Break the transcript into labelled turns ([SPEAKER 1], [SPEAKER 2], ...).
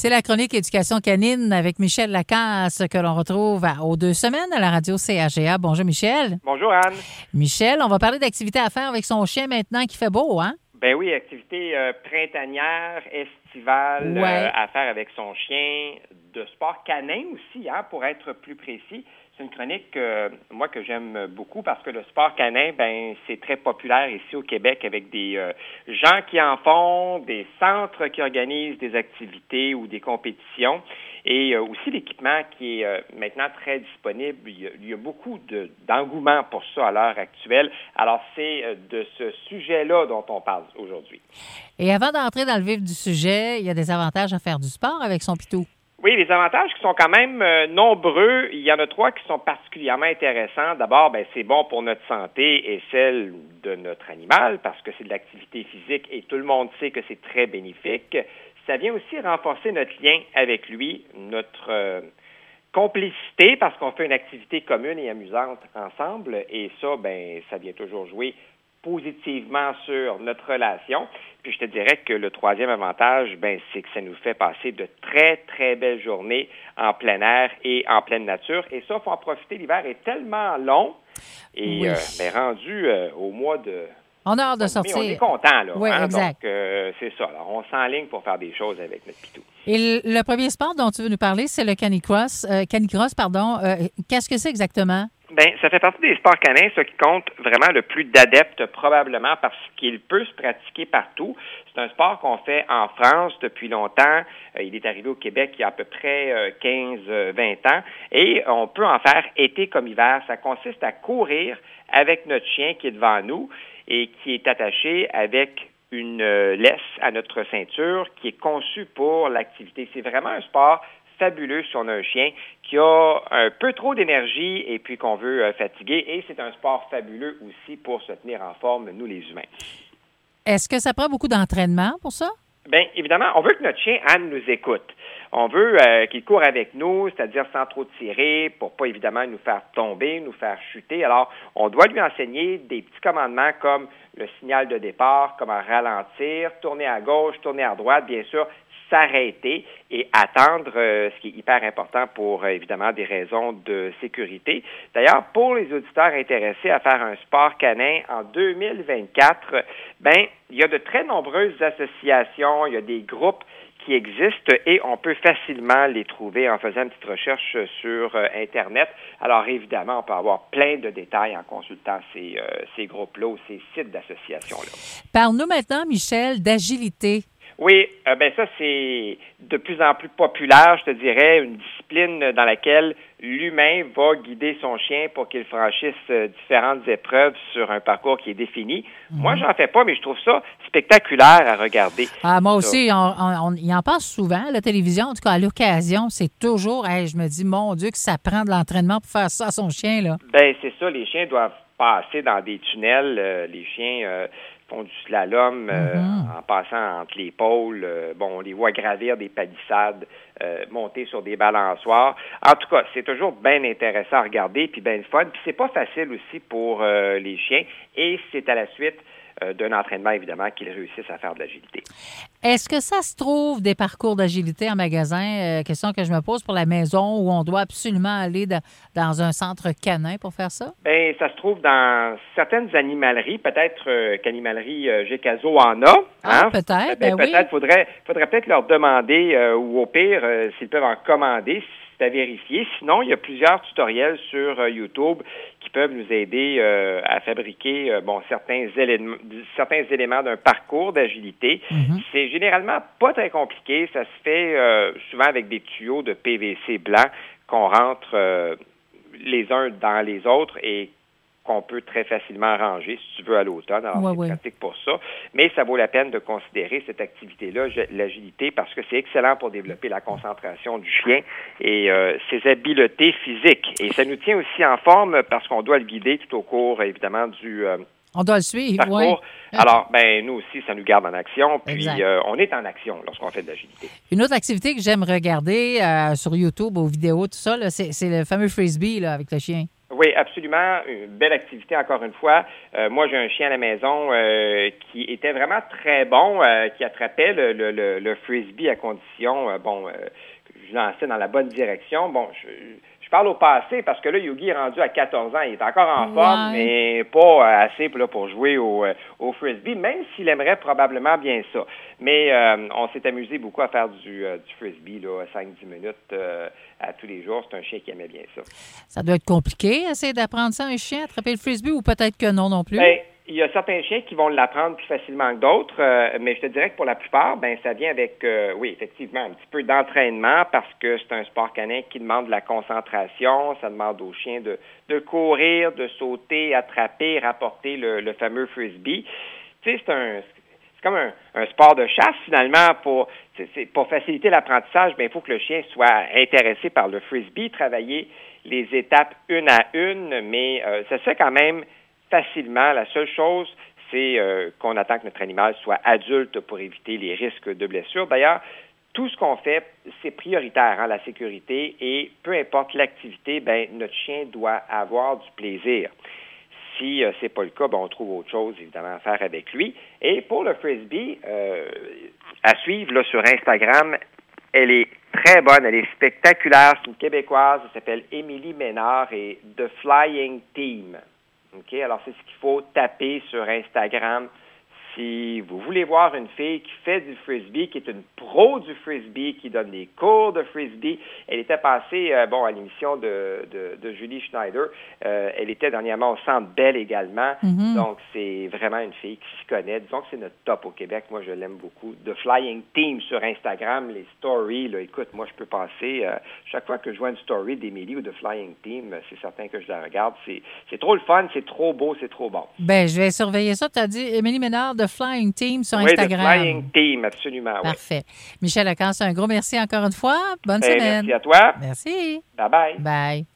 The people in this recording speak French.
[SPEAKER 1] C'est la chronique éducation canine avec Michel Lacasse que l'on retrouve aux 2 semaines à la radio CAGA. Bonjour Michel.
[SPEAKER 2] Bonjour Anne.
[SPEAKER 1] Michel, on va parler d'activités à faire avec son chien maintenant qu'il fait beau, hein?
[SPEAKER 2] Ben oui, activité printanière, estivale à faire avec son chien, de sport canin aussi, hein, pour être plus précis. C'est une chronique, moi, que j'aime beaucoup parce que le sport canin, ben c'est très populaire ici au Québec avec des gens qui en font, des centres qui organisent des activités ou des compétitions et aussi l'équipement qui est maintenant très disponible. Il y a beaucoup d'engouement pour ça à l'heure actuelle. Alors, c'est de ce sujet-là dont on parle aujourd'hui.
[SPEAKER 1] Et avant d'entrer dans le vif du sujet, il y a des avantages à faire du sport avec son pitou.
[SPEAKER 2] Oui, les avantages qui sont quand même nombreux. Il y en a 3 qui sont particulièrement intéressants. D'abord, ben c'est bon pour notre santé et celle de notre animal parce que c'est de l'activité physique et tout le monde sait que c'est très bénéfique. Ça vient aussi renforcer notre lien avec lui, notre complicité parce qu'on fait une activité commune et amusante ensemble et ça, ben ça vient toujours jouer positivement sur notre relation. Puis je te dirais que le 3e avantage, ben c'est que ça nous fait passer de très, très belles journées en plein air et en pleine nature. Et ça, il faut en profiter. L'hiver est tellement long et rendu au mois de...
[SPEAKER 1] On a hâte de sortir.
[SPEAKER 2] On est content, là.
[SPEAKER 1] Oui,
[SPEAKER 2] hein?
[SPEAKER 1] exact.
[SPEAKER 2] Donc, c'est ça. Alors, on s'enligne pour faire des choses avec notre pitou.
[SPEAKER 1] Et le premier sport dont tu veux nous parler, c'est le canicross. Qu'est-ce que c'est exactement?
[SPEAKER 2] Bien, ça fait partie des sports canins, ce qui compte vraiment le plus d'adeptes, probablement parce qu'il peut se pratiquer partout. C'est un sport qu'on fait en France depuis longtemps. Il est arrivé au Québec il y a à peu près 15-20 ans. Et on peut en faire été comme hiver. Ça consiste à courir avec notre chien qui est devant nous et qui est attaché avec une laisse à notre ceinture qui est conçue pour l'activité. C'est vraiment un sport fabuleux si on a un chien qui a un peu trop d'énergie et puis qu'on veut fatiguer. Et c'est un sport fabuleux aussi pour se tenir en forme, nous les humains.
[SPEAKER 1] Est-ce que ça prend beaucoup d'entraînement pour ça? Bien,
[SPEAKER 2] évidemment, on veut que notre chien, Anne, nous écoute. On veut qu'il court avec nous, c'est-à-dire sans trop tirer, pour pas évidemment nous faire tomber, nous faire chuter. Alors, on doit lui enseigner des petits commandements comme le signal de départ, comment ralentir, tourner à gauche, tourner à droite, bien sûr, s'arrêter et attendre, ce qui est hyper important pour, évidemment, des raisons de sécurité. D'ailleurs, pour les auditeurs intéressés à faire un sport canin en 2024, ben, il y a de très nombreuses associations, il y a des groupes qui existent et on peut facilement les trouver en faisant une petite recherche sur Internet. Alors, évidemment, on peut avoir plein de détails en consultant ces groupes-là ou ces sites d'associations-là.
[SPEAKER 1] Parle-nous maintenant, Michel, d'agilité.
[SPEAKER 2] Oui, ben ça, c'est de plus en plus populaire, je te dirais, une discipline dans laquelle l'humain va guider son chien pour qu'il franchisse différentes épreuves sur un parcours qui est défini. Moi, j'en fais pas, mais je trouve ça spectaculaire à regarder.
[SPEAKER 1] Ah, moi aussi, il en passe souvent à la télévision. En tout cas, à l'occasion, c'est toujours, je me dis, mon Dieu, que ça prend de l'entraînement pour faire ça à son chien, là.
[SPEAKER 2] Ben c'est ça, les chiens doivent passer dans des tunnels. Les chiens font du slalom en passant entre les pôles. On les voit gravir des palissades, monter sur des balançoires. En tout cas, c'est toujours bien intéressant à regarder, puis bien le fun. Puis c'est pas facile aussi pour les chiens, et c'est à la suite d'un entraînement, évidemment, qu'ils réussissent à faire de l'agilité.
[SPEAKER 1] Est-ce que ça se trouve des parcours d'agilité en magasin? Question que je me pose pour la maison où on doit absolument aller dans un centre canin pour faire ça?
[SPEAKER 2] Bien, ça se trouve dans certaines animaleries. Peut-être qu'Animalerie Gécazo en a.
[SPEAKER 1] Ah, peut-être,
[SPEAKER 2] peut-être. Faudrait peut-être leur demander ou au pire, s'ils peuvent en commander, c'est à vérifier. Sinon, il y a plusieurs tutoriels sur YouTube qui peuvent nous aider à fabriquer certains éléments d'un parcours d'agilité. C'est généralement pas très compliqué. Ça se fait souvent avec des tuyaux de PVC blanc qu'on rentre les uns dans les autres et qu'on peut très facilement ranger, si tu veux, à l'automne. Alors, c'est pratique pour ça. Mais ça vaut la peine de considérer cette activité-là, l'agilité, parce que c'est excellent pour développer la concentration du chien et ses habiletés physiques. Et ça nous tient aussi en forme parce qu'on doit le guider tout au cours, évidemment, du
[SPEAKER 1] on doit le suivre,
[SPEAKER 2] parcours.
[SPEAKER 1] Oui.
[SPEAKER 2] Alors, nous aussi, ça nous garde en action. Puis, on est en action lorsqu'on fait de l'agilité.
[SPEAKER 1] Une autre activité que j'aime regarder sur YouTube, aux vidéos, tout ça, là, c'est le fameux frisbee là, avec le chien.
[SPEAKER 2] Oui, absolument. Une belle activité, encore une fois. Moi, j'ai un chien à la maison qui était vraiment très bon, qui attrapait le frisbee à condition, que je lançais dans la bonne direction. Bon, je parle au passé parce que là, Yogi est rendu à 14 ans. Il est encore en forme, mais pas assez pour jouer au frisbee, même s'il aimerait probablement bien ça. Mais on s'est amusé beaucoup à faire du frisbee, là, 5-10 minutes à tous les jours. C'est un chien qui aimait bien ça.
[SPEAKER 1] Ça doit être compliqué, essayer d'apprendre ça à un chien, attraper le frisbee, ou peut-être que non plus?
[SPEAKER 2] Bien, il y a certains chiens qui vont l'apprendre plus facilement que d'autres, mais je te dirais que pour la plupart, ça vient avec, oui, effectivement, un petit peu d'entraînement parce que c'est un sport canin qui demande de la concentration. Ça demande aux chiens de courir, de sauter, attraper, rapporter le fameux frisbee. Tu sais, c'est comme un sport de chasse, finalement. Pour faciliter l'apprentissage, il faut que le chien soit intéressé par le frisbee, travailler les étapes une à une, mais ça se fait quand même facilement. La seule chose, c'est qu'on attend que notre animal soit adulte pour éviter les risques de blessures. D'ailleurs, tout ce qu'on fait, c'est prioritaire, la sécurité, et peu importe l'activité, notre chien doit avoir du plaisir. Si c'est pas le cas, on trouve autre chose, évidemment, à faire avec lui. Et pour le frisbee, à suivre là, sur Instagram, elle est très bonne, elle est spectaculaire. C'est une Québécoise, elle s'appelle Émilie Ménard et The Flying Team. OK? Alors, c'est ce qu'il faut taper sur Instagram. Si vous voulez voir une fille qui fait du frisbee, qui est une pro du frisbee, qui donne des cours de frisbee, elle était passée, à l'émission de Julie Schneider. Elle était dernièrement au Centre Bell également. Mm-hmm. Donc, c'est vraiment une fille qui s'y connaît. Disons que c'est notre top au Québec. Moi, je l'aime beaucoup. The Flying Team sur Instagram, les stories, là, écoute, moi, je peux passer, chaque fois que je vois une story d'Émilie ou de Flying Team, c'est certain que je la regarde. C'est trop le fun, c'est trop beau, c'est trop bon.
[SPEAKER 1] Je vais surveiller ça. Tu as dit Émilie Ménard de Flying Team sur Instagram.
[SPEAKER 2] Oui, The Flying Team, absolument.
[SPEAKER 1] Parfait. Michel Lacasse, un gros merci encore une fois. Bonne semaine.
[SPEAKER 2] Merci à toi.
[SPEAKER 1] Merci.
[SPEAKER 2] Bye-bye.
[SPEAKER 1] Bye.